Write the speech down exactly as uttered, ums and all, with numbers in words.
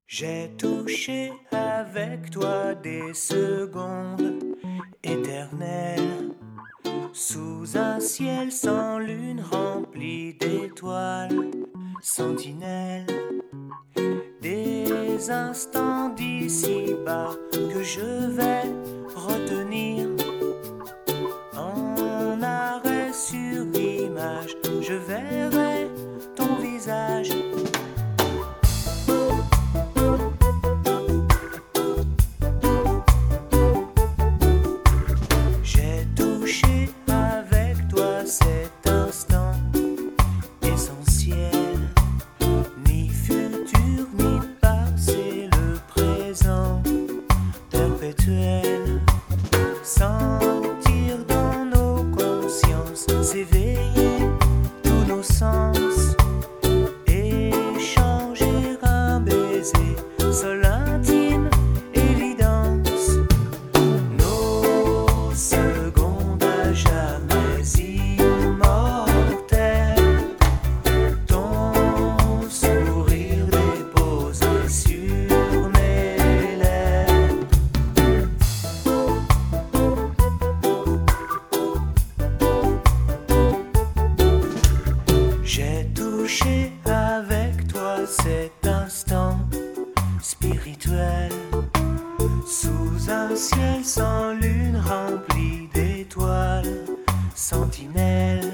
J'ai touché avec toi des secondes éternelles, sous un ciel sans lune rempli d'étoiles, sentinelles, des instants d'ici-bas que je vais retenir en arrêt sur image. Je verrai ton visage. J'ai touché avec toi cet instant essentiel, ni futur ni passé, le présent perpétuel. Sentir dans nos consciences s'éveiller tous nos sens, échanger un baiser, seul intime évidence. Nos secondes à jamais immortelles, ton sourire déposé sur mes lèvres. J'ai touché avec toi cet instant spirituel, sous un ciel sans lune rempli d'étoiles, sentinelles.